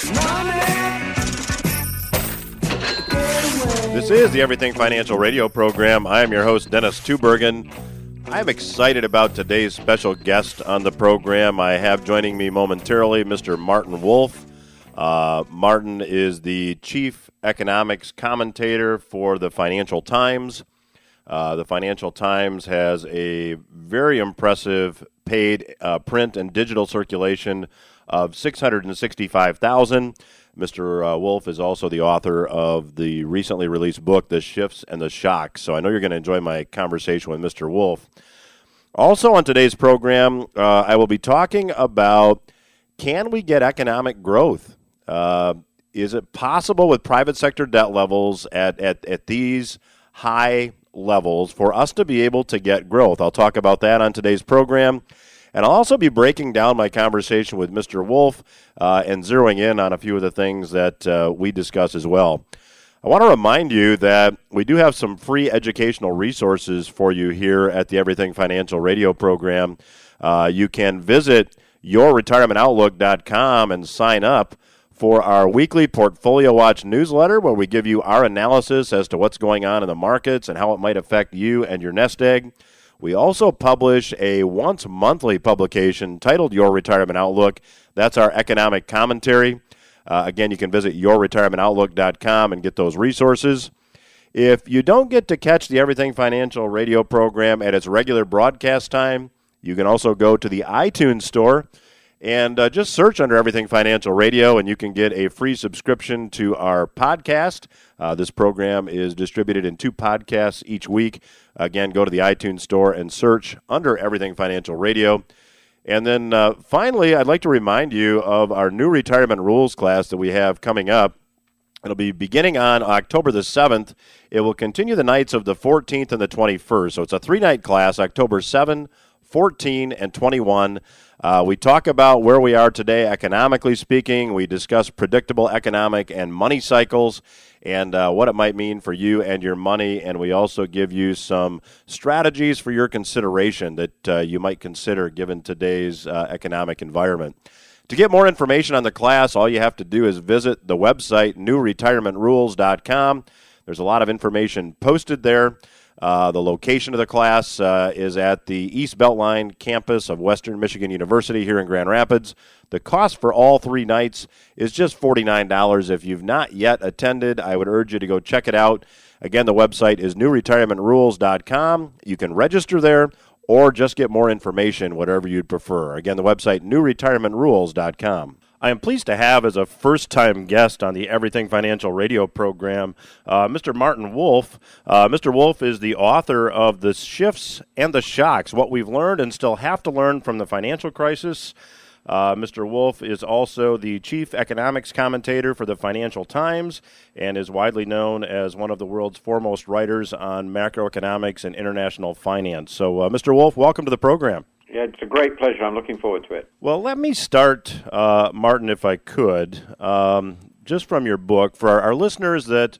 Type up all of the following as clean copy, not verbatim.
This is the Everything Financial Radio program. I am your host, Dennis Tubbergen. I'm excited about today's special guest on the program. I have joining me momentarily Mr. Martin Wolf. Martin is the chief economics commentator for the Financial Times. The Financial Times has a very impressive paid print and digital circulation of 665,000. Mr. Wolf is also the author of the recently released book, The Shifts and the Shocks. So I know you're going to enjoy my conversation with Mr. Wolf. Also on today's program, I will be talking about, can we get economic growth? Is it possible with private sector debt levels at these high levels for us to be able to get growth? I'll talk about that on today's program. And I'll also be breaking down my conversation with Mr. Wolf and zeroing in on a few of the things that we discuss as well. I want to remind you that we do have some free educational resources for you here at the Everything Financial Radio program. You can visit yourretirementoutlook.com and sign up for our weekly Portfolio Watch newsletter, where we give you our analysis as to what's going on in the markets and how it might affect you and your nest egg. We also publish a once-monthly publication titled Your Retirement Outlook. That's our economic commentary. Again, you can visit yourretirementoutlook.com and get those resources. If you don't get to catch the Everything Financial Radio program at its regular broadcast time, you can also go to the iTunes store and just search under Everything Financial Radio, and you can get a free subscription to our podcast. This program is distributed in 2 podcasts each week. Again, go to the iTunes store and search under Everything Financial Radio. And then finally, I'd like to remind you of our new retirement rules class that we have coming up. It'll be beginning on October the 7th. It will continue the nights of the 14th and the 21st. So it's a 3-night class, October 7, 14, and 21. We talk about where we are today economically speaking. We discuss predictable economic and money cycles and what it might mean for you and your money. And we also give you some strategies for your consideration that you might consider given today's economic environment. To get more information on the class, all you have to do is visit the website, newretirementrules.com. There's a lot of information posted there. The location of the class is at the East Beltline campus of Western Michigan University here in Grand Rapids. The cost for all 3 nights is just $49. If you've not yet attended, I would urge you to go check it out. Again, the website is newretirementrules.com. You can register there or just get more information, whatever you'd prefer. Again, the website, newretirementrules.com. I am pleased to have as a first-time guest on the Everything Financial Radio program, Mr. Martin Wolf. Mr. Wolf is the author of The Shifts and the Shocks, What We've Learned and Still Have to Learn from the Financial Crisis. Mr. Wolf is also the chief economics commentator for the Financial Times and is widely known as one of the world's foremost writers on macroeconomics and international finance. So, Mr. Wolf, welcome to the program. Yeah, it's a great pleasure. I'm looking forward to it. Well, let me start, Martin, if I could, just from your book. For our listeners that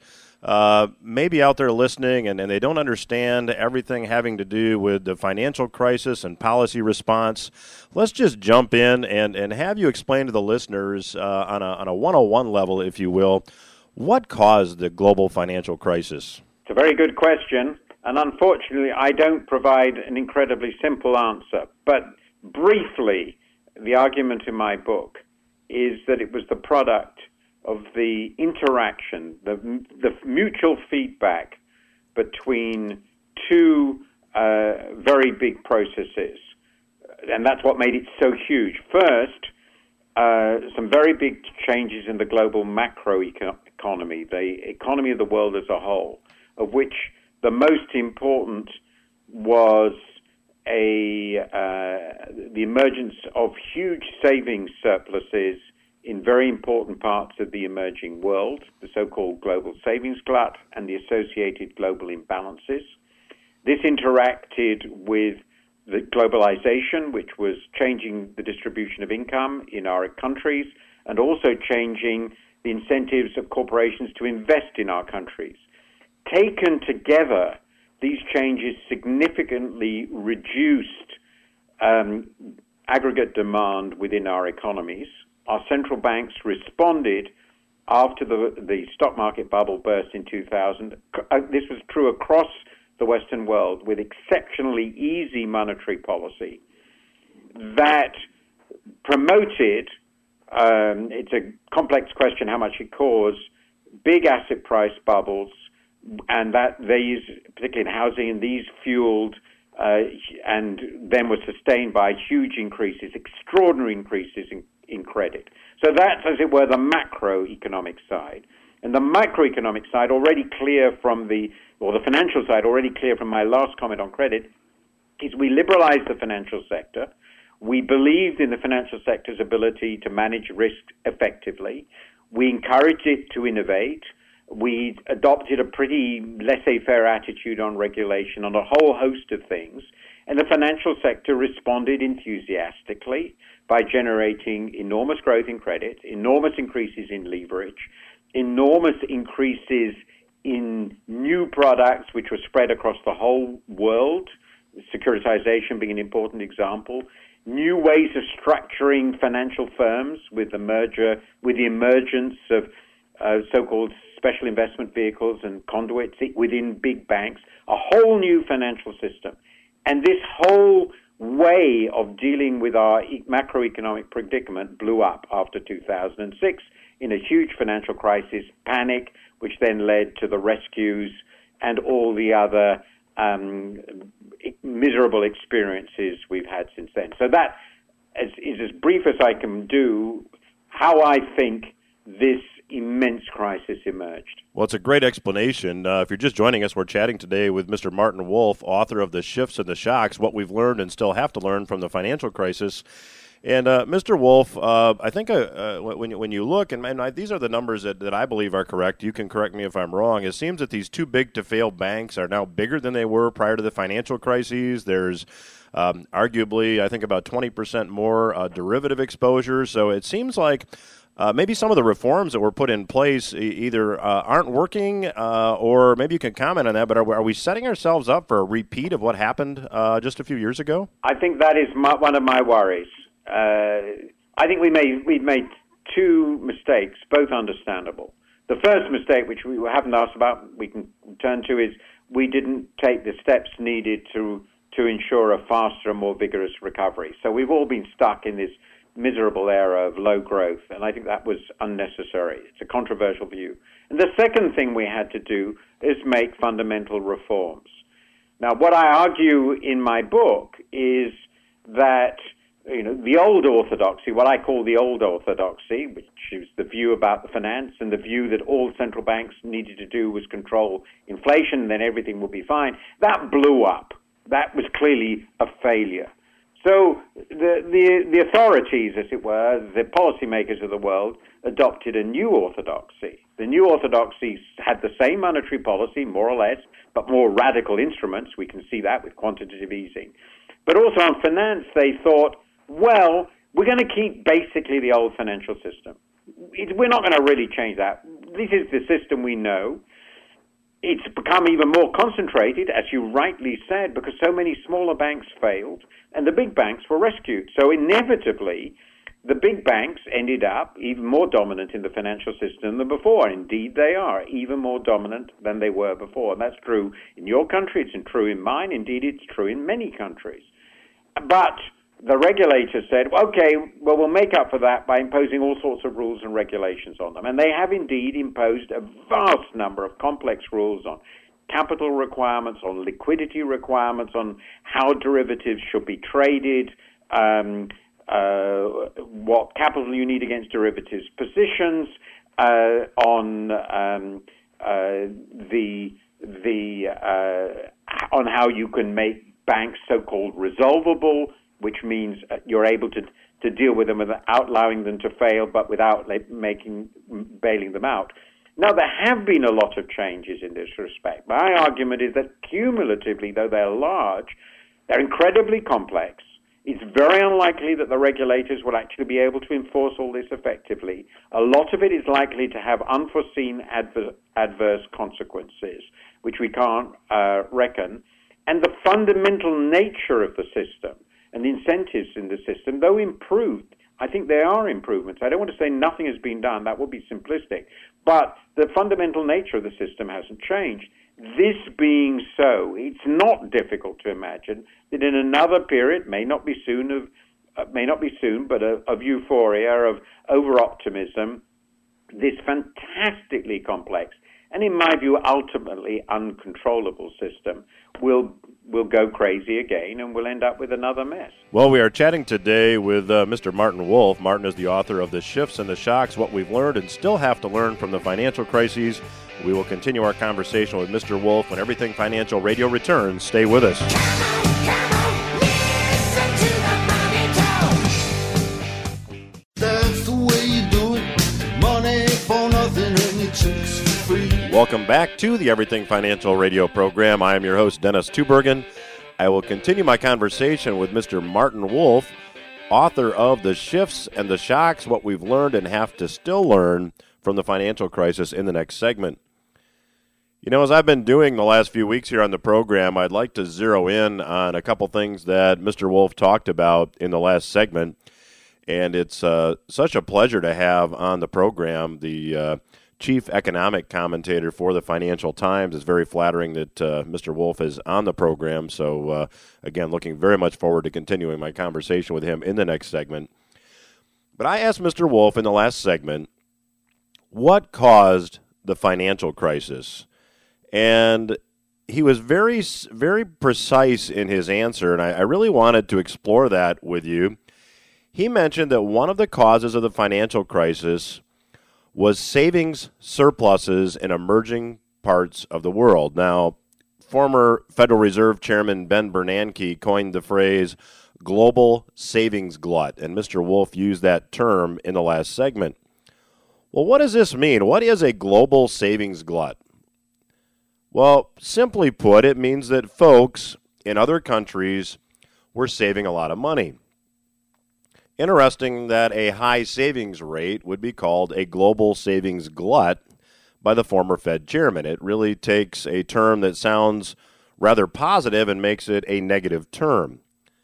may be out there listening and they don't understand everything having to do with the financial crisis and policy response, let's just jump in and have you explain to the listeners on a 101 level, if you will, what caused the global financial crisis? It's a very good question. And unfortunately, I don't provide an incredibly simple answer. But briefly, the argument in my book is that it was the product of the interaction, the mutual feedback between 2 very big processes. And that's what made it so huge. First, some very big changes in the global macroeconomy, the economy of the world as a whole, of which the most important was the emergence of huge savings surpluses in very important parts of the emerging world, the so-called global savings glut and the associated global imbalances. This interacted with the globalization, which was changing the distribution of income in our countries and also changing the incentives of corporations to invest in our countries. Taken together, these changes significantly reduced aggregate demand within our economies, our central banks responded after the stock market bubble burst in 2000. This was true across the Western world, with exceptionally easy monetary policy that promoted, it's a complex question how much it caused, big asset price bubbles, and that these, particularly in housing, and these fueled and then were sustained by huge increases, extraordinary increases in credit. So that's, as it were, the macroeconomic side. And the microeconomic side, already clear from the financial side, already clear from my last comment on credit, is we liberalized the financial sector. We believed in the financial sector's ability to manage risk effectively. We encouraged it to innovate. We adopted a pretty laissez-faire attitude on regulation on a whole host of things. And the financial sector responded enthusiastically by generating enormous growth in credit, enormous increases in leverage, enormous increases in new products which were spread across the whole world, securitization being an important example, new ways of structuring financial firms with the emergence of so-called special investment vehicles and conduits within big banks, a whole new financial system. And this whole way of dealing with our macroeconomic predicament blew up after 2006 in a huge financial crisis, panic, which then led to the rescues and all the other miserable experiences we've had since then. So that is as brief as I can do how I think this immense crisis emerged. Well, it's a great explanation. If you're just joining us, we're chatting today with Mr. Martin Wolf, author of The Shifts and the Shocks, What We've Learned and Still Have to Learn from the Financial Crisis. And Mr. Wolf, I think when you look, and these are the numbers that I believe are correct, you can correct me if I'm wrong, it seems that these too big to fail banks are now bigger than they were prior to the financial crises. There's arguably, I think, about 20% more derivative exposure. So it seems like maybe some of the reforms that were put in place either aren't working, or maybe you can comment on that, but are we setting ourselves up for a repeat of what happened just a few years ago? I think that is one of my worries. I think we've made two mistakes, both understandable. The first mistake, which we haven't asked about, we can turn to, is we didn't take the steps needed to ensure a faster and more vigorous recovery. So we've all been stuck in this miserable era of low growth, and I think that was unnecessary. It's a controversial view. And the second thing we had to do is make fundamental reforms. Now, what I argue in my book is that the old orthodoxy, what I call the old orthodoxy, which is the view about the finance and the view that all central banks needed to do was control inflation and then everything would be fine, that blew up. That was clearly a failure. So the authorities, as it were, the policymakers of the world, adopted a new orthodoxy. The new orthodoxy had the same monetary policy, more or less, but more radical instruments. We can see that with quantitative easing. But also on finance, they thought, well, we're going to keep basically the old financial system. We're not going to really change that. This is the system we know. It's become even more concentrated, as you rightly said, because so many smaller banks failed and the big banks were rescued. So inevitably, the big banks ended up even more dominant in the financial system than before. Indeed, they are even more dominant than they were before. And that's true in your country. It's true in mine. Indeed, it's true in many countries. But the regulator said, okay, well, we'll make up for that by imposing all sorts of rules and regulations on them. And they have indeed imposed a vast number of complex rules on capital requirements, on liquidity requirements, on how derivatives should be traded, what capital you need against derivatives positions, on how you can make banks so-called resolvable, which means you're able to deal with them without allowing them to fail, but without bailing them out. Now, there have been a lot of changes in this respect. My argument is that cumulatively, though they're large, they're incredibly complex. It's very unlikely that the regulators will actually be able to enforce all this effectively. A lot of it is likely to have unforeseen adverse consequences, which we can't reckon. And the fundamental nature of the system and the incentives in the system, though improved, I think there are improvements. I don't want to say nothing has been done. That would be simplistic. But the fundamental nature of the system hasn't changed. This being so, it's not difficult to imagine that in another period, may not be soon, but of euphoria, of over-optimism, this fantastically complex and, in my view, ultimately uncontrollable system will go crazy again, and we'll end up with another mess. Well, we are chatting today with Mr. Martin Wolf. Martin is the author of The Shifts and the Shocks, What We've Learned and Still Have to Learn from the Financial Crises. We will continue our conversation with Mr. Wolf when Everything Financial Radio returns. Stay with us. That's the way you do it. Money for nothing and your chicks for free. Welcome back to the Everything Financial Radio program. I am your host, Dennis Tubbergen. I will continue my conversation with Mr. Martin Wolf, author of The Shifts and the Shocks, What We've Learned and Have to Still Learn from the Financial Crisis, in the next segment. You know, as I've been doing the last few weeks here on the program, I'd like to zero in on a couple things that Mr. Wolf talked about in the last segment. And it's such a pleasure to have on the program the chief economic commentator for the Financial Times. It's very flattering that Mr. Wolf is on the program. So, again, looking very much forward to continuing my conversation with him in the next segment. But I asked Mr. Wolf in the last segment, what caused the financial crisis? And he was very, very precise in his answer, and I really wanted to explore that with you. He mentioned that one of the causes of the financial crisis was savings surpluses in emerging parts of the world. Now, former Federal Reserve Chairman Ben Bernanke coined the phrase global savings glut, and Mr. Wolf used that term in the last segment. Well, what does this mean? What is a global savings glut? Well, simply put, it means that folks in other countries were saving a lot of money. Interesting that a high savings rate would be called a global savings glut by the former Fed chairman. It really takes a term that sounds rather positive and makes it a negative term.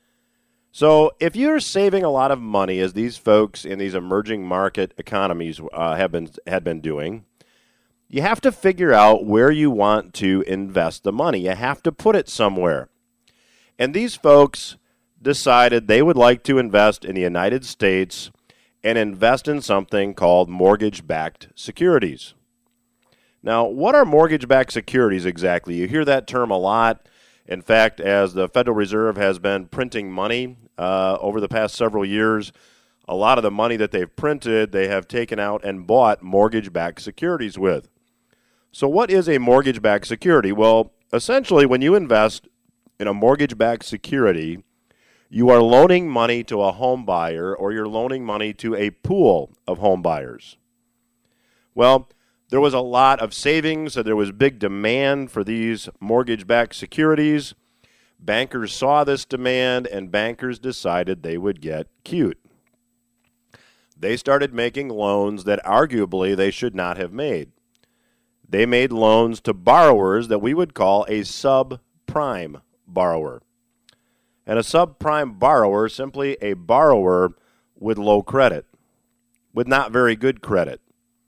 So if you're saving a lot of money, as these folks in these emerging market economies had been doing, you have to figure out where you want to invest the money. You have to put it somewhere. And these folks decided they would like to invest in the United States and invest in something called mortgage-backed securities. Now, what are mortgage-backed securities exactly? You hear that term a lot. In fact, as the Federal Reserve has been printing money over the past several years, a lot of the money that they've printed, they have taken out and bought mortgage-backed securities with. So what is a mortgage-backed security? Well, essentially, when you invest in a mortgage-backed security, you are loaning money to a home buyer, or you're loaning money to a pool of home buyers. Well, there was a lot of savings, so there was big demand for these mortgage-backed securities. Bankers saw this demand, and bankers decided they would get cute. They started making loans that arguably they should not have made. They made loans to borrowers that we would call a subprime borrower. And a subprime borrower, simply a borrower with low credit, with not very good credit.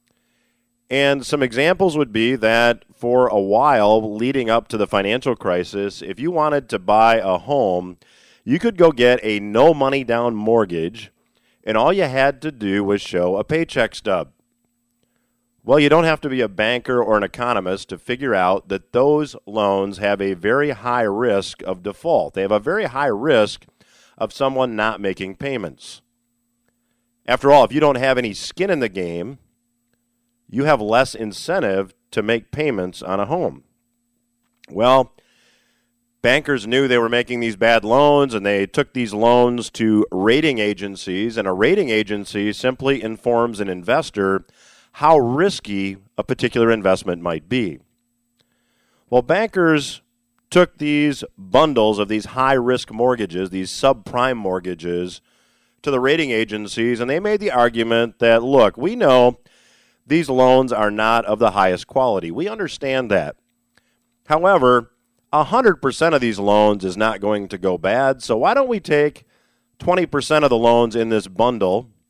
And some examples would be that for a while leading up to the financial crisis, if you wanted to buy a home, you could go get a no money down mortgage, and all you had to do was show a paycheck stub. Well, you don't have to be a banker or an economist to figure out that those loans have a very high risk of default. They have a very high risk of someone not making payments. After all, if you don't have any skin in the game, you have less incentive to make payments on a home. Well, bankers knew they were making these bad loans, and they took these loans to rating agencies, and a rating agency simply informs an investor how risky a particular investment might be. Well, bankers took these bundles of these high-risk mortgages, these subprime mortgages, to the rating agencies, and they made the argument that, look, we know these loans are not of the highest quality. We understand that. However, 100% of these loans is not going to go bad, so why don't we take 20% of the loans in this bundle,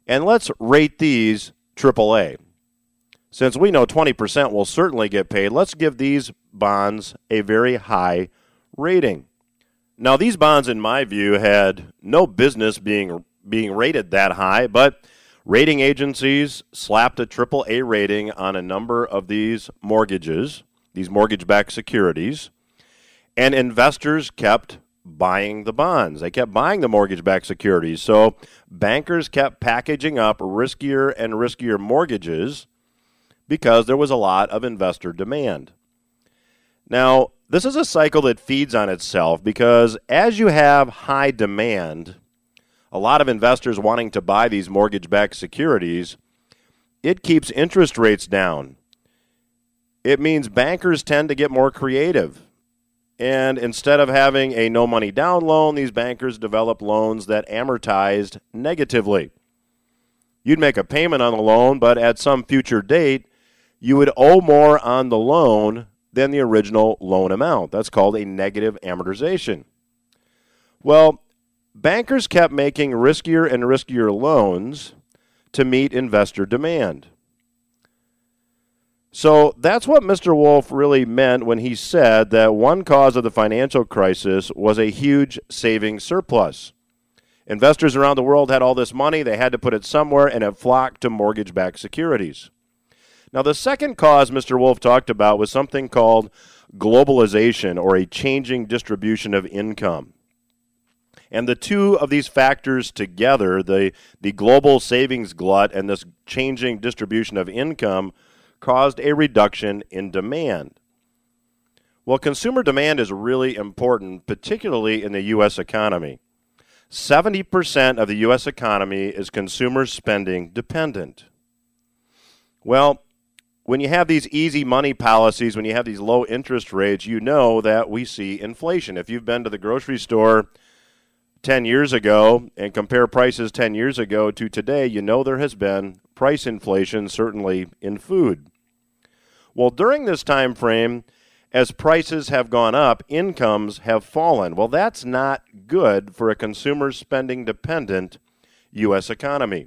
And let's rate these AAA. Since we know 20% will certainly get paid, let's give these bonds a very high rating. Now, these bonds, in my view, had no business being rated that high, but rating agencies slapped a AAA rating on a number of these mortgages, these mortgage-backed securities, and investors kept buying the bonds. They kept buying the mortgage-backed securities. So bankers kept packaging up riskier and riskier mortgages because there was a lot of investor demand. Now, this is a cycle that feeds on itself because as you have high demand, a lot of investors wanting to buy these mortgage-backed securities, it keeps interest rates down. It means bankers tend to get more creative. And instead of having a no-money down loan, these bankers develop loans that amortized negatively. You'd make a payment on the loan, but at some future date, you would owe more on the loan than the original loan amount. That's called a negative amortization. Well, bankers kept making riskier and riskier loans to meet investor demand. So that's what Mr. Wolf really meant when he said that one cause of the financial crisis was a huge savings surplus. Investors around the world had all this money, they had to put it somewhere, and it flocked to mortgage-backed securities. Now, the second cause Mr. Wolf talked about was something called globalization, or a changing distribution of income. And the two of these factors together, the global savings glut and this changing distribution of income, caused a reduction in demand. Well, consumer demand is really important, particularly in the U.S. economy. 70% of the U.S. economy is consumer spending dependent. Well, when you have these easy money policies, when you have these low interest rates, you know that we see inflation. If you've been to the grocery store 10 years ago and compare prices 10 years ago to today, you know there has been price inflation, certainly in food. Well, during this time frame, as prices have gone up, incomes have fallen. Well, that's not good for a consumer spending dependent U.S. economy.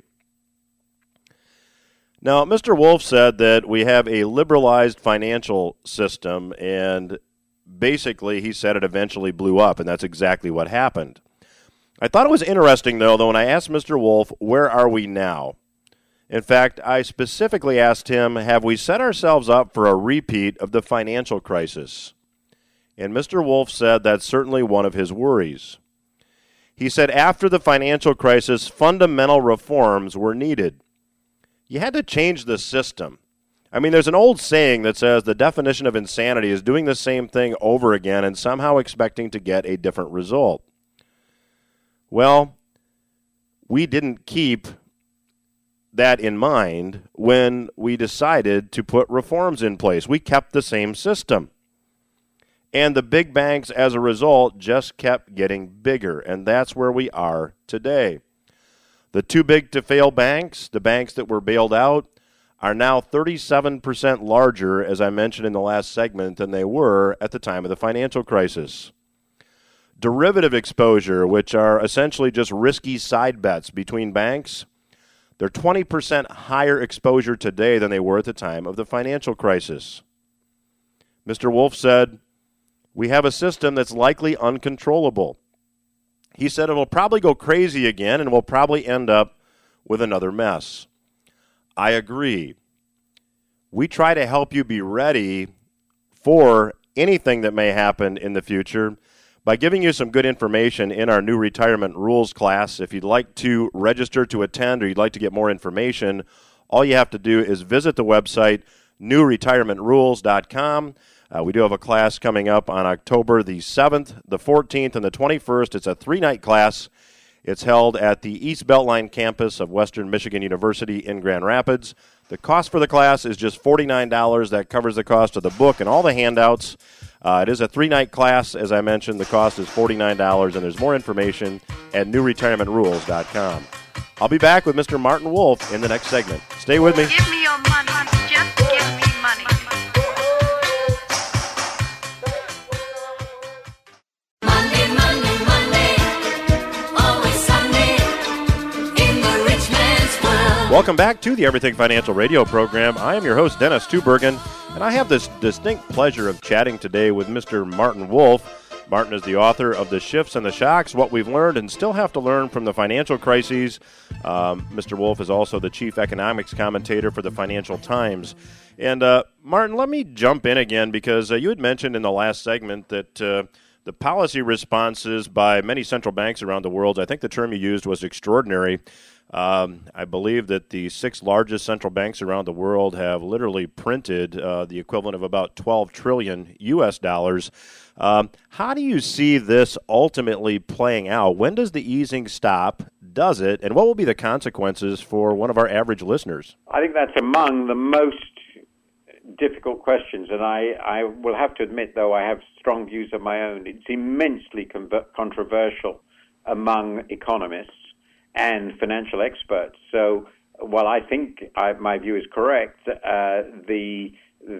Now, Mr. Wolf said that we have a liberalized financial system, and basically he said it eventually blew up, and that's exactly what happened. I thought it was interesting, though, when I asked Mr. Wolf, where are we now? In fact, I specifically asked him, have we set ourselves up for a repeat of the financial crisis? And Mr. Wolf said that's certainly one of his worries. He said after the financial crisis, fundamental reforms were needed. You had to change the system. I mean, there's an old saying that says the definition of insanity is doing the same thing over again and somehow expecting to get a different result. Well, we didn't keep that in mind when we decided to put reforms in place. We kept the same system. And the big banks, as a result, just kept getting bigger, and that's where we are today. The too big to fail banks, the banks that were bailed out, are now 37% larger, as I mentioned in the last segment, than they were at the time of the financial crisis. Derivative exposure, which are essentially just risky side bets between banks, they're 20% higher exposure today than they were at the time of the financial crisis. Mr. Wolf said, we have a system that's likely uncontrollable. He said it will probably go crazy again and we'll probably end up with another mess. I agree. We try to help you be ready for anything that may happen in the future by giving you some good information in our new retirement rules class. If you'd like to register to attend or you'd like to get more information, all you have to do is visit the website newretirementrules.com. We do have a class coming up on October the 7th, the 14th, and the 21st. It's a 3-night class. It's held at the East Beltline campus of Western Michigan University in Grand Rapids. The cost for the class is just $49. That covers the cost of the book and all the handouts. It is a 3-night class. As I mentioned, the cost is $49, and there's more information at newretirementrules.com. I'll be back with Mr. Martin Wolf in the next segment. Stay with me. Give me your money. Just give me money. Monday, Monday, Monday, always Sunday, in the rich man's world. Welcome back to the Everything Financial Radio program. I am your host, Dennis Tubbergen, and I have this distinct pleasure of chatting today with Mr. Martin Wolf. Martin is the author of The Shifts and the Shocks, What We've Learned and Still Have to Learn from the Financial Crises. Mr. Wolf is also the chief economics commentator for the Financial Times. And Martin, let me jump in again because you had mentioned in the last segment that the policy responses by many central banks around the world, I think the term you used was extraordinary. I believe that the 6 largest central banks around the world have literally printed the equivalent of about 12 trillion U.S. dollars. How do you see this ultimately playing out? When does the easing stop? Does it? And what will be the consequences for one of our average listeners? I think that's among the most difficult questions, and I will have to admit, though, I have strong views of my own. It's immensely controversial among economists and financial experts. So, while I think my view is correct, the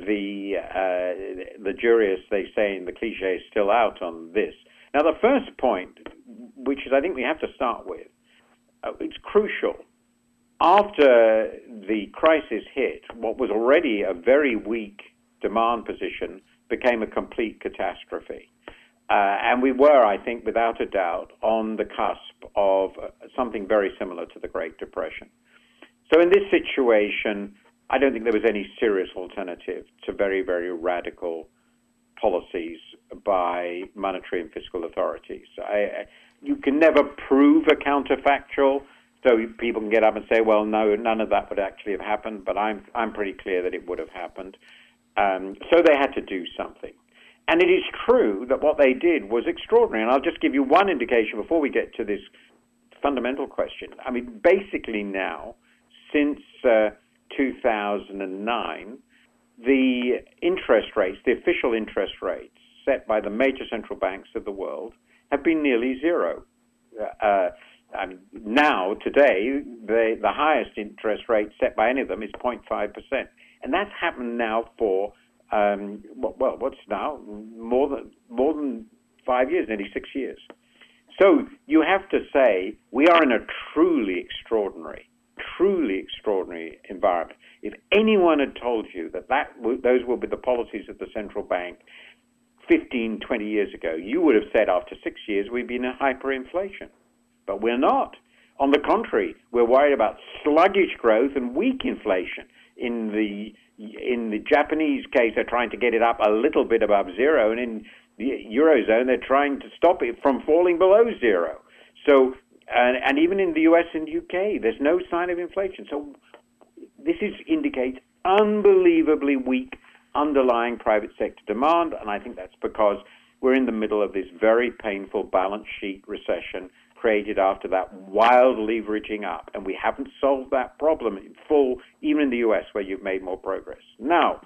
jury, as they say in the cliche, is still out on this. Now, the first point, which is I think we have to start with, it's crucial. After the crisis hit, what was already a very weak demand position became a complete catastrophe. And we were, I think, without a doubt, on the cusp of something very similar to the Great Depression. So in this situation, I don't think there was any serious alternative to very, very radical policies by monetary and fiscal authorities. You can never prove a counterfactual, so people can get up and say, well, no, none of that would actually have happened, but I'm pretty clear that it would have happened. So they had to do something. And it is true that what they did was extraordinary. And I'll just give you one indication before we get to this fundamental question. I mean, basically now, since 2009, the interest rates, the official interest rates set by the major central banks of the world have been nearly zero. Now, today, the highest interest rate set by any of them is 0.5%. And that's happened now for what's now more than 5 years, nearly 6 years. So you have to say we are in a truly extraordinary environment. If anyone had told you that those will be the policies of the central bank 15, 20 years ago, you would have said after 6 years we'd be in a hyperinflation. But we're not. On the contrary, we're worried about sluggish growth and weak inflation. In the Japanese case, they're trying to get it up a little bit above zero, and in the Eurozone, they're trying to stop it from falling below zero. So, and even in the US and UK, there's no sign of inflation. So this indicates unbelievably weak underlying private sector demand, and I think that's because we're in the middle of this very painful balance sheet recession created after that wild leveraging up, and we haven't solved that problem in full, even in the US, where you've made more progress. Now,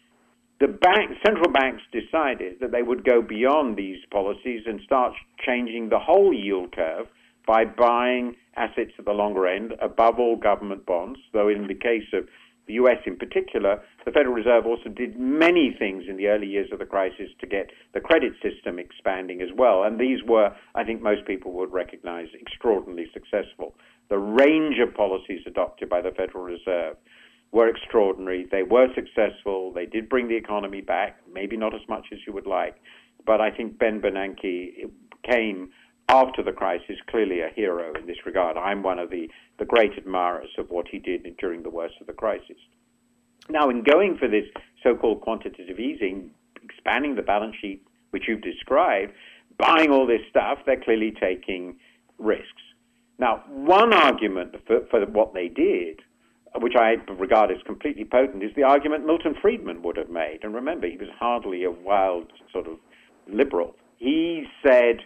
the central banks decided that they would go beyond these policies and start changing the whole yield curve by buying assets at the longer end, above all government bonds, though in the case of the US in particular, the Federal Reserve also did many things in the early years of the crisis to get the credit system expanding as well. And these were, I think most people would recognize, extraordinarily successful. The range of policies adopted by the Federal Reserve were extraordinary. They were successful. They did bring the economy back, maybe not as much as you would like. But I think Ben Bernanke came after the crisis clearly a hero in this regard. I'm one of the great admirers of what he did during the worst of the crisis. Now, in going for this so-called quantitative easing, expanding the balance sheet, which you've described, buying all this stuff, they're clearly taking risks. Now, one argument for what they did, which I regard as completely potent, is the argument Milton Friedman would have made. And remember, he was hardly a wild sort of liberal. He said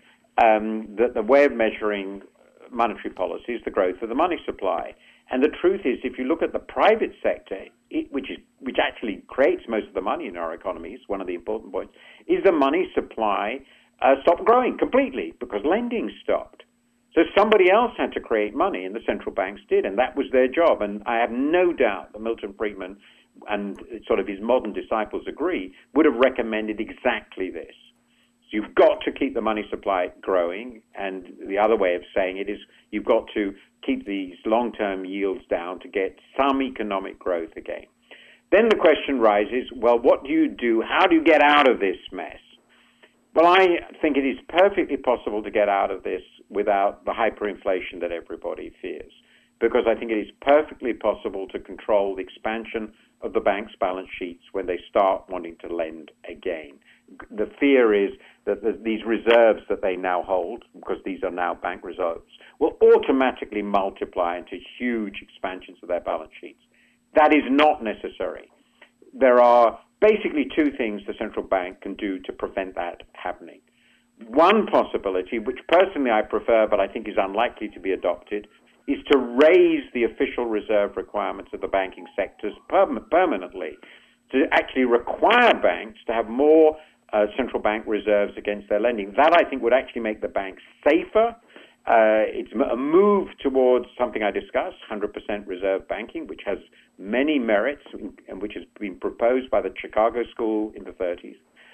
that the way of measuring monetary policy is the growth of the money supply. And the truth is, if you look at the private sector, which actually creates most of the money in our economies, one of the important points, is the money supply stopped growing completely because lending stopped. So somebody else had to create money, and the central banks did, and that was their job. And I have no doubt that Milton Friedman and sort of his modern disciples agree, would have recommended exactly this. So you've got to keep the money supply growing, and the other way of saying it is you've got to keep these long-term yields down to get some economic growth again. Then the question rises, well, what do you do? How do you get out of this mess? Well, I think it is perfectly possible to get out of this without the hyperinflation that everybody fears, because I think it is perfectly possible to control the expansion of the bank's balance sheets when they start wanting to lend again. The fear is that these reserves that they now hold, because these are now bank reserves, will automatically multiply into huge expansions of their balance sheets. That is not necessary. There are basically two things the central bank can do to prevent that happening. One possibility, which personally I prefer but I think is unlikely to be adopted, is to raise the official reserve requirements of the banking sectors permanently, to actually require banks to have more central bank reserves against their lending. That, I think, would actually make the banks safer. It's a move towards something I discussed, 100% reserve banking, which has many merits and which has been proposed by the Chicago School in the 30s.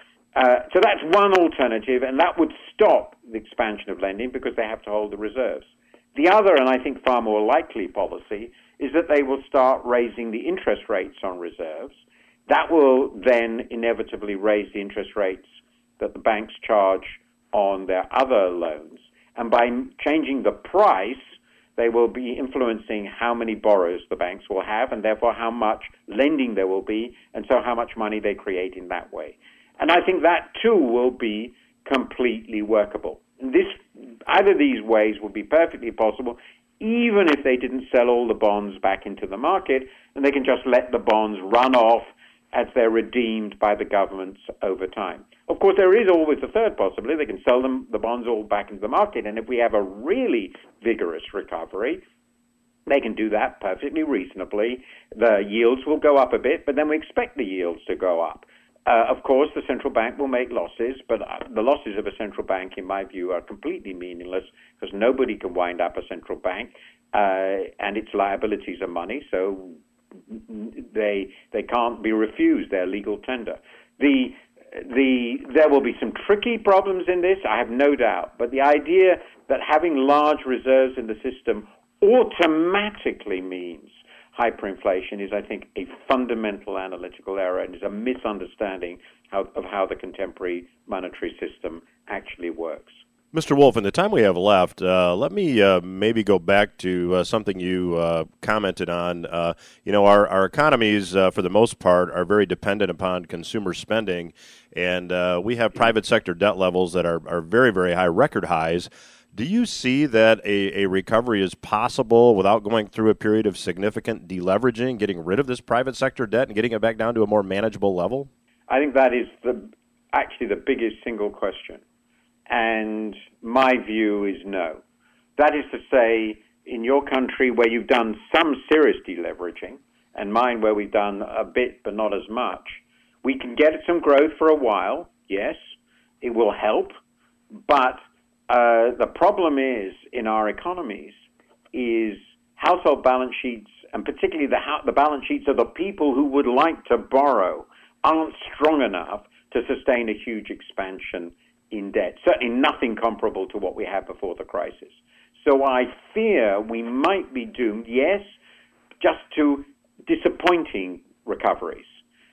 So that's one alternative, and that would stop the expansion of lending because they have to hold the reserves. The other, and I think far more likely policy, is that they will start raising the interest rates on reserves. That will then inevitably raise the interest rates that the banks charge on their other loans. And by changing the price, they will be influencing how many borrowers the banks will have, and therefore how much lending there will be, and so how much money they create in that way. And I think that, too, will be completely workable. And either of these ways would be perfectly possible, even if they didn't sell all the bonds back into the market, and they can just let the bonds run off as they're redeemed by the governments over time. Of course, there is always a third possibility. They can sell the bonds all back into the market, and if we have a really vigorous recovery, they can do that perfectly reasonably. The yields will go up a bit, but then we expect the yields to go up. Of course, the central bank will make losses, but the losses of a central bank, in my view, are completely meaningless because nobody can wind up a central bank, and its liabilities are money, so they can't be refused their legal tender. There will be some tricky problems in this, I have no doubt, but the idea that having large reserves in the system automatically means hyperinflation is, I think, a fundamental analytical error and is a misunderstanding of how the contemporary monetary system actually works. Mr. Wolf, in the time we have left, let me maybe go back to something you commented on. Our economies, for the most part, are very dependent upon consumer spending, and we have private sector debt levels that are very, very high, record highs. Do you see that a recovery is possible without going through a period of significant deleveraging, getting rid of this private sector debt and getting it back down to a more manageable level? I think that is actually the biggest single question. And my view is no. That is to say, in your country where you've done some serious deleveraging, and mine where we've done a bit but not as much, we can get some growth for a while, yes, it will help, but the problem is, in our economies, is household balance sheets, and particularly the balance sheets of the people who would like to borrow, aren't strong enough to sustain a huge expansion in debt. Certainly nothing comparable to what we had before the crisis. So I fear we might be doomed, yes, just to disappointing recoveries.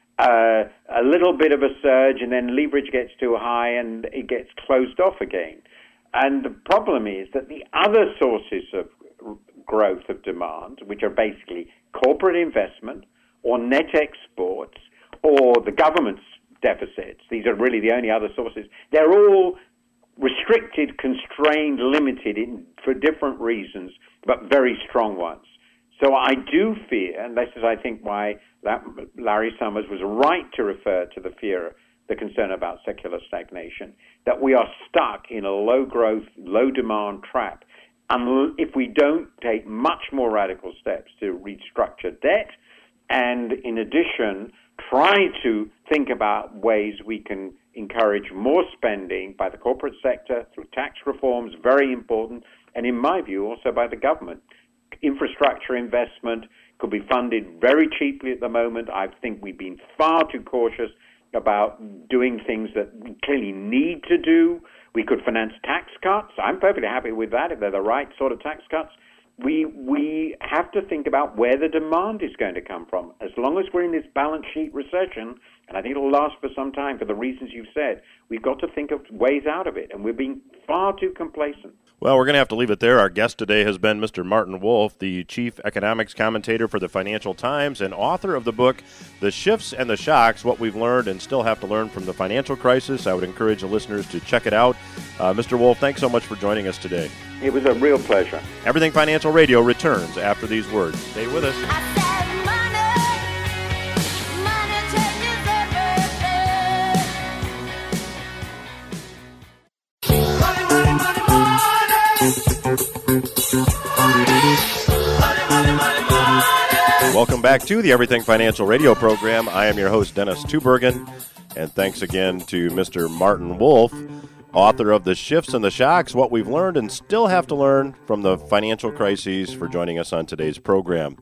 A little bit of a surge, and then leverage gets too high and it gets closed off again. And the problem is that the other sources of growth of demand, which are basically corporate investment or net exports or the government's deficits, these are really the only other sources, they're all restricted, constrained, limited for different reasons, but very strong ones. So I do fear, and this is, I think, why Larry Summers was right to refer to the concern about secular stagnation, that we are stuck in a low-growth, low-demand trap if we don't take much more radical steps to restructure debt and, in addition, try to think about ways we can encourage more spending by the corporate sector through tax reforms, very important, and in my view, also by the government. Infrastructure investment could be funded very cheaply at the moment. I think we've been far too cautious about doing things that we clearly need to do. We could finance tax cuts. I'm perfectly happy with that if they're the right sort of tax cuts. we have to think about where the demand is going to come from. As long as we're in this balance sheet recession, and I think it'll last for some time for the reasons you've said, we've got to think of ways out of it, and we're being far too complacent. Well, we're going to have to leave it there. Our guest today has been Mr. Martin Wolf, the chief economics commentator for the Financial Times and author of the book, The Shifts and the Shocks, What We've Learned and Still Have to Learn from the Financial Crisis. I would encourage the listeners to check it out. Mr. Wolf, thanks so much for joining us today. It was a real pleasure. Everything Financial Radio returns after these words. Stay with us. I said money changes everything. Welcome back to the Everything Financial Radio program. I am your host, Dennis Tubergen, and thanks again to Mr. Martin Wolf, author of The Shifts and the Shocks, What We've Learned and Still Have to Learn from the Financial Crises, for joining us on today's program.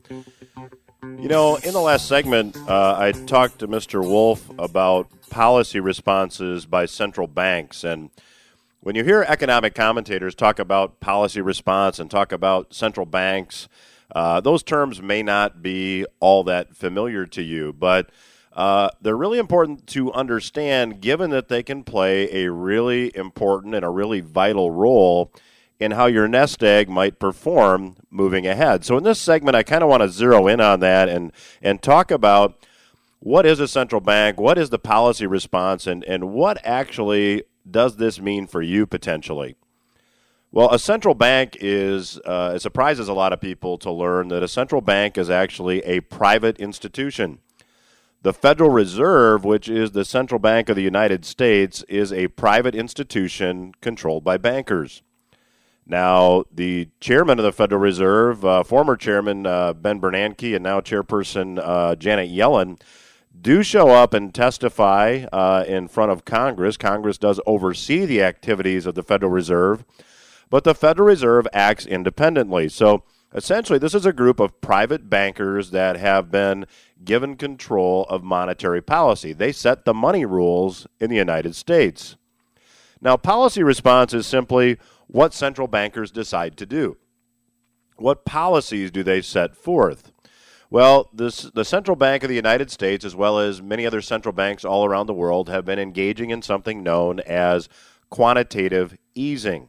You know, in the last segment, I talked to Mr. Wolf about policy responses by central banks, and when you hear economic commentators talk about policy response and talk about central banks, those terms may not be all that familiar to you, but they're really important to understand, given that they can play a really important and a really vital role in how your nest egg might perform moving ahead. So in this segment, I kind of want to zero in on that and talk about what is a central bank, what is the policy response, and what actually does this mean for you potentially. Well, a central bank is, it surprises a lot of people to learn that a central bank is actually a private institution. The Federal Reserve, which is the central bank of the United States, is a private institution controlled by bankers. Now, the chairman of the Federal Reserve, former chairman Ben Bernanke and now chairperson Janet Yellen, do show up and testify in front of Congress. Congress does oversee the activities of the Federal Reserve, but the Federal Reserve acts independently. So essentially, this is a group of private bankers that have been given control of monetary policy. They set the money rules in the United States. Now, policy response is simply what central bankers decide to do. What policies do they set forth? Well, the Central Bank of the United States, as well as many other central banks all around the world, have been engaging in something known as quantitative easing.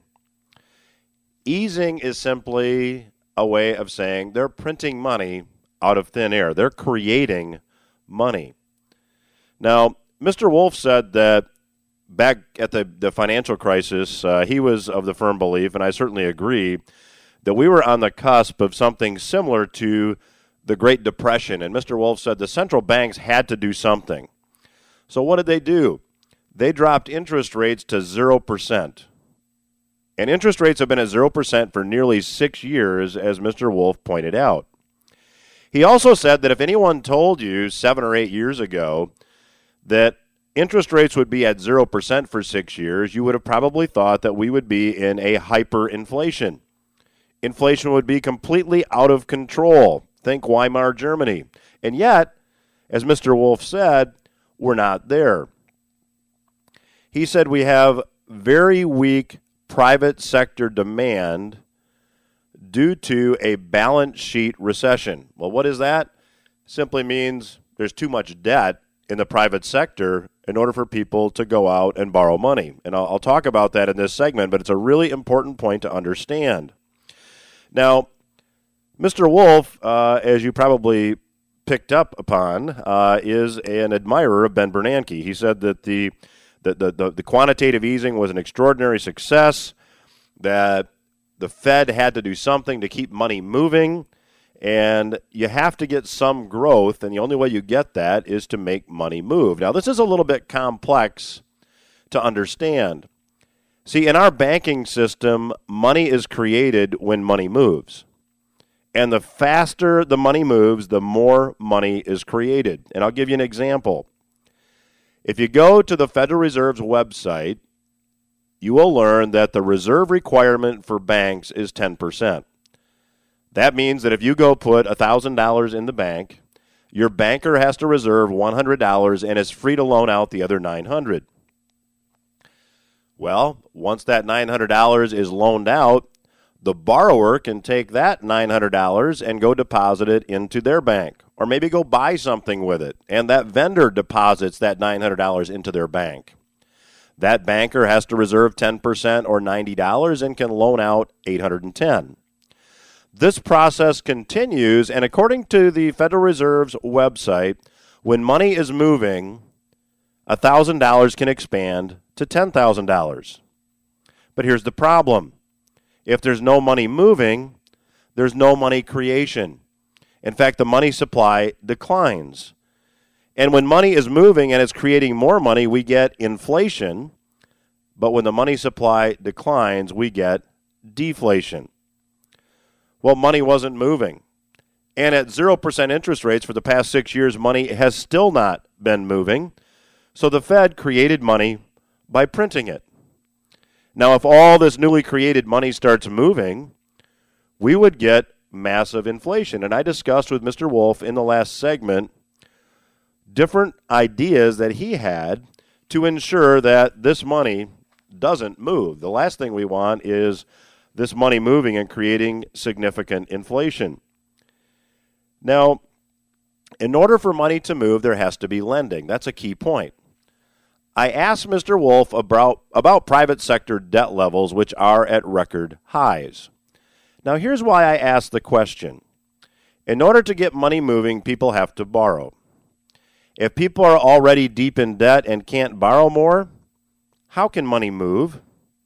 Easing is simply a way of saying they're printing money out of thin air. They're creating money. Now, Mr. Wolf said that back at the financial crisis, he was of the firm belief, and I certainly agree, that we were on the cusp of something similar to the Great Depression. And Mr. Wolf said the central banks had to do something. So what did they do? They dropped interest rates to 0%. And interest rates have been at 0% for nearly 6 years, as Mr. Wolf pointed out. He also said that if anyone told you 7 or 8 years ago that interest rates would be at 0% for 6 years, you would have probably thought that we would be in a hyperinflation. Inflation would be completely out of control. Think Weimar Germany. And yet, as Mr. Wolf said, we're not there. He said we have very weak private sector demand due to a balance sheet recession. Well, what is that? Simply means there's too much debt in the private sector in order for people to go out and borrow money. And I'll talk about that in this segment, but it's a really important point to understand. Now, Mr. Wolf, as you probably picked up upon, is an admirer of Ben Bernanke. He said that the quantitative easing was an extraordinary success, that the Fed had to do something to keep money moving, and you have to get some growth, and the only way you get that is to make money move. Now, this is a little bit complex to understand. See, in our banking system, money is created when money moves. And the faster the money moves, the more money is created. And I'll give you an example. If you go to the Federal Reserve's website, you will learn that the reserve requirement for banks is 10%. That means that if you go put $1,000 in the bank, your banker has to reserve $100 and is free to loan out the other $900. Well, once that $900 is loaned out, The borrower can take that $900 and go deposit it into their bank, or maybe go buy something with it, and that vendor deposits that $900 into their bank. That banker has to reserve 10% or $90 and can loan out $810. This process continues, and according to the Federal Reserve's website, when money is moving, $1,000 can expand to $10,000. But here's the problem. If there's no money moving, there's no money creation. In fact, the money supply declines. And when money is moving and it's creating more money, we get inflation. But when the money supply declines, we get deflation. Well, money wasn't moving. And at 0% interest rates for the past 6 years, money has still not been moving. So the Fed created money by printing it. Now, if all this newly created money starts moving, we would get massive inflation. And I discussed with Mr. Wolf in the last segment different ideas that he had to ensure that this money doesn't move. The last thing we want is this money moving and creating significant inflation. Now, in order for money to move, there has to be lending. That's a key point. I asked Mr. Wolf about private sector debt levels, which are at record highs. Now, here's why I asked the question. In order to get money moving, people have to borrow. If people are already deep in debt and can't borrow more, how can money move?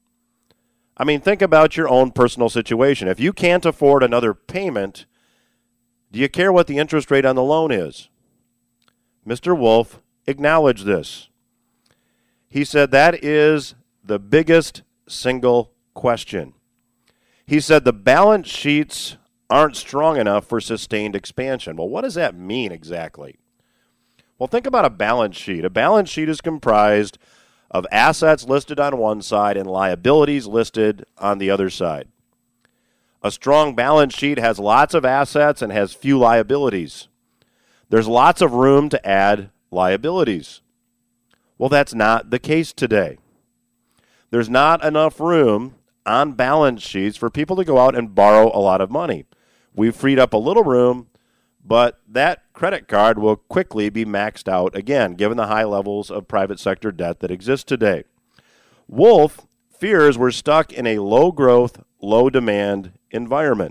I mean, think about your own personal situation. If you can't afford another payment, do you care what the interest rate on the loan is? Mr. Wolf acknowledged this. He said that is the biggest single question. He said the balance sheets aren't strong enough for sustained expansion. Well, what does that mean exactly? Well, think about a balance sheet. A balance sheet is comprised of assets listed on one side and liabilities listed on the other side. A strong balance sheet has lots of assets and has few liabilities. There's lots of room to add liabilities. Well, that's not the case today. There's not enough room on balance sheets for people to go out and borrow a lot of money. We've freed up a little room, but that credit card will quickly be maxed out again, given the high levels of private sector debt that exist today. Wolf fears we're stuck in a low-growth, low-demand environment.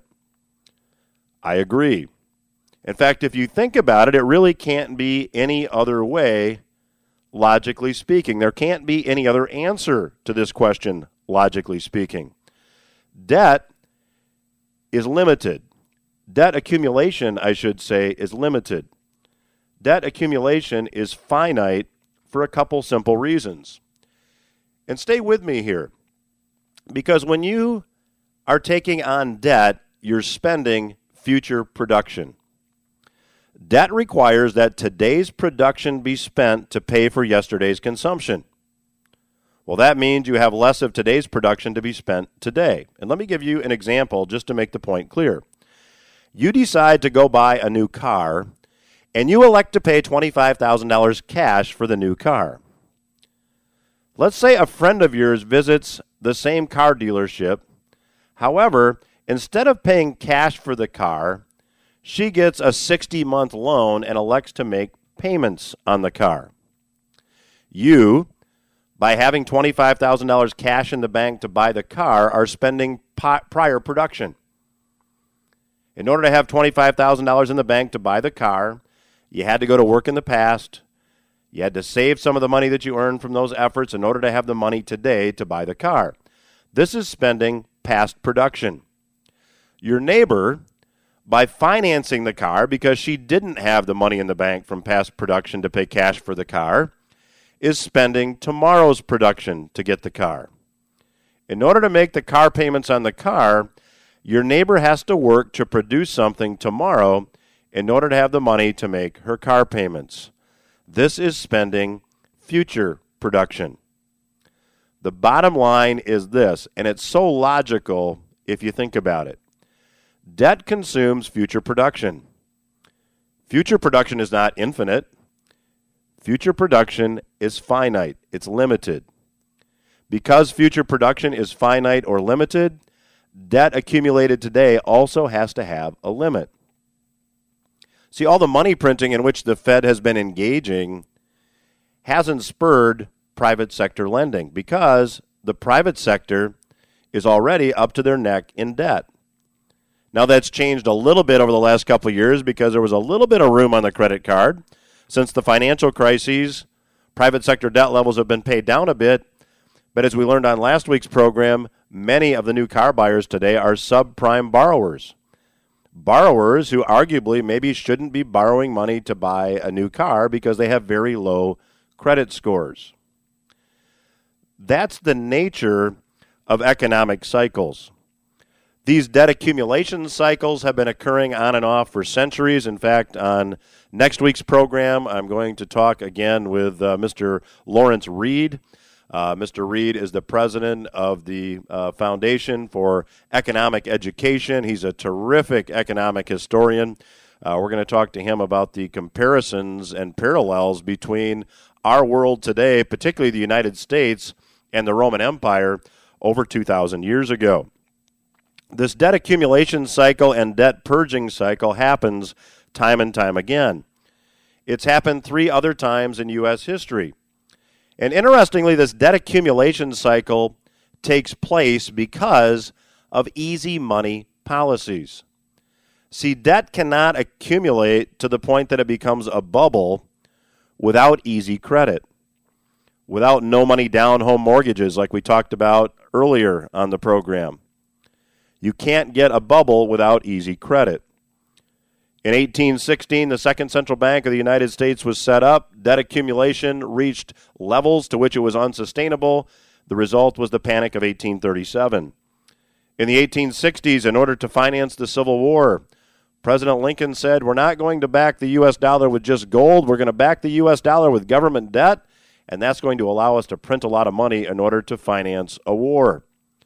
I agree. In fact, if you think about it, it really can't be any other way, logically speaking. There can't be any other answer to this question, logically speaking. Debt is limited. Debt accumulation, I should say, is limited. Debt accumulation is finite for a couple simple reasons. And stay with me here, because when you are taking on debt, you're spending future production. Debt requires that today's production be spent to pay for yesterday's consumption. Well, that means you have less of today's production to be spent today. And let me give you an example just to make the point clear. You decide to go buy a new car, and you elect to pay $25,000 cash for the new car. Let's say a friend of yours visits the same car dealership. However, instead of paying cash for the car, she gets a 60-month loan and elects to make payments on the car. You, by having $25,000 cash in the bank to buy the car, are spending prior production. In order to have $25,000 in the bank to buy the car, you had to go to work in the past. You had to save some of the money that you earned from those efforts in order to have the money today to buy the car. This is spending past production. Your neighbor, by financing the car because she didn't have the money in the bank from past production to pay cash for the car, is spending tomorrow's production to get the car. In order to make the car payments on the car, your neighbor has to work to produce something tomorrow in order to have the money to make her car payments. This is spending future production. The bottom line is this, and it's so logical if you think about it. Debt consumes future production. Future production is not infinite. Future production is finite. It's limited. Because future production is finite or limited, debt accumulated today also has to have a limit. See, all the money printing in which the Fed has been engaging hasn't spurred private sector lending because the private sector is already up to their neck in debt. Now, that's changed a little bit over the last couple of years because there was a little bit of room on the credit card. Since the financial crises, private sector debt levels have been paid down a bit. But as we learned on last week's program, many of the new car buyers today are subprime borrowers. Borrowers who arguably maybe shouldn't be borrowing money to buy a new car because they have very low credit scores. That's the nature of economic cycles. These debt accumulation cycles have been occurring on and off for centuries. In fact, on next week's program, I'm going to talk again with Mr. Lawrence Reed. Mr. Reed is the president of the Foundation for Economic Education. He's a terrific economic historian. We're going to talk to him about the comparisons and parallels between our world today, particularly the United States, and the Roman Empire over 2,000 years ago. This debt accumulation cycle and debt purging cycle happens time and time again. It's happened 3 other times in U.S. history. And interestingly, this debt accumulation cycle takes place because of easy money policies. See, debt cannot accumulate to the point that it becomes a bubble without easy credit, without no money down home mortgages like we talked about earlier on the program. You can't get a bubble without easy credit. In 1816, the Second Central Bank of the United States was set up. Debt accumulation reached levels to which it was unsustainable. The result was the Panic of 1837. In the 1860s, in order to finance the Civil War, President Lincoln said, we're not going to back the U.S. dollar with just gold. We're going to back the U.S. dollar with government debt, and that's going to allow us to print a lot of money in order to finance a war.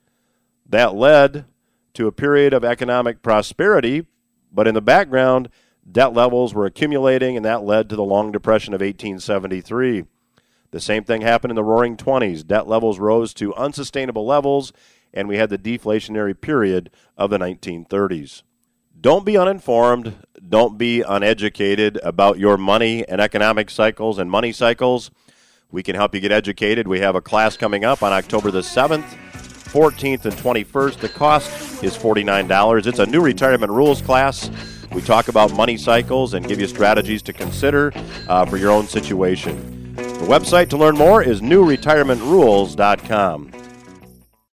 That led to a period of economic prosperity, but in the background, debt levels were accumulating, and that led to the Long Depression of 1873. The same thing happened in the Roaring '20s. Debt levels rose to unsustainable levels, and we had the deflationary period of the 1930s. Don't be uninformed. Don't be uneducated about your money and economic cycles and money cycles. We can help you get educated. We have a class coming up on October the 7th. 14th and 21st. The cost is $49. It's a new retirement rules class. We talk about money cycles and give you strategies to consider for your own situation. The website to learn more is newretirementrules.com.